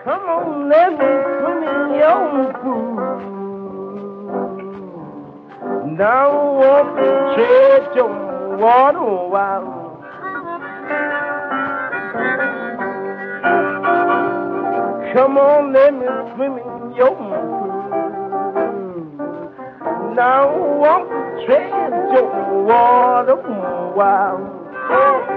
Come on, let me swim in your pool. Now I want to tread your water while. Come on, let me swim in your pool. Now I want to tread your water while.